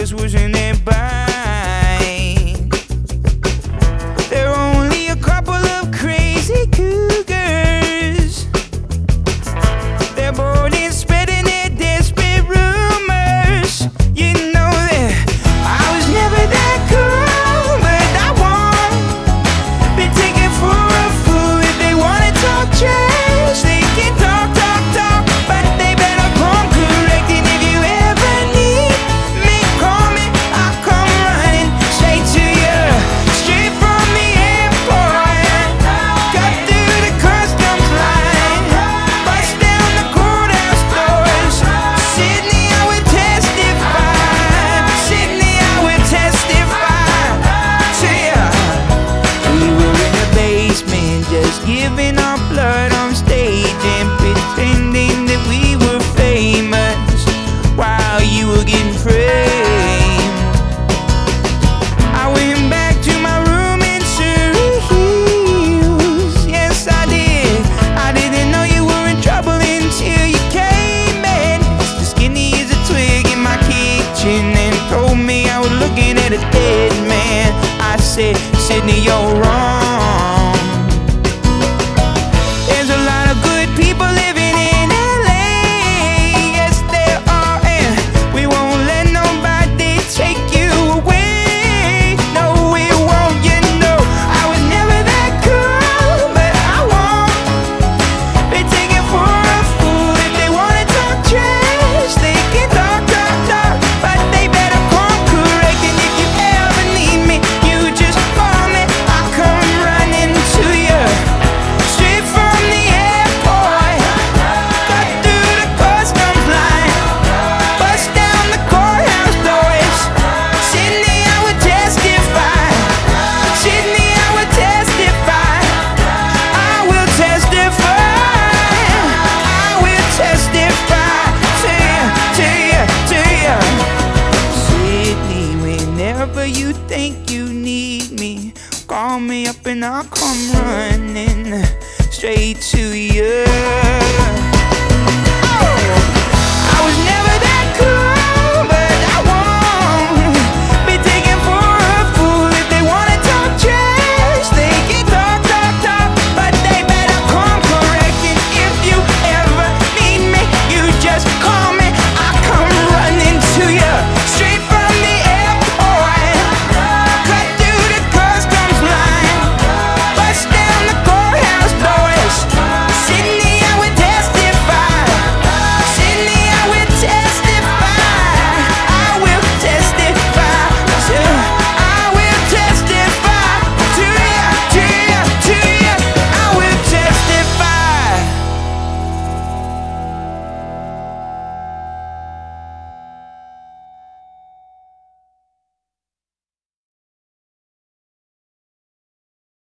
just wishing it by. There are only a couple of crazy cougars. They're bored and spreading their desperate rumors. You know that I was never that cool, but I won't be taken for a fool. If they wanna talk trash, they can talk, but they better come correct. And if you ever need me, call me, I'll come running straight to you, straight from the airport. Cut through the customs line, bust down the courthouse doors. Sydney, I would testify. Sydney, I would testify to you. We were in the basement, just giving our blood on stage and pretending that we were famous while you were getting framed. I went back to my room in Surrey Hills. Yes, I did. I didn't know you were in trouble until you came in, as skinny as a twig in my kitchen, and told me I was looking at a dead man. I said, Sydney, you're wrong. There's a lot of good people living in LA. Yes, there are, and we won't let nobody take you away. No, we won't, you know. I was never that cool, but I won't be taken for a fool. If they wanna talk trash, they can talk, but they better come correct. And if you ever need me, you just call me, I'll come running to you, straight from the airport. Cut through the customs line, bust down the courthouse doors. Sydney, I would testify. Sydney, I would testify. I will testify. I will testify to you, to you. Sydney, whenever you think you need me, call me up and I'll come running straight to you.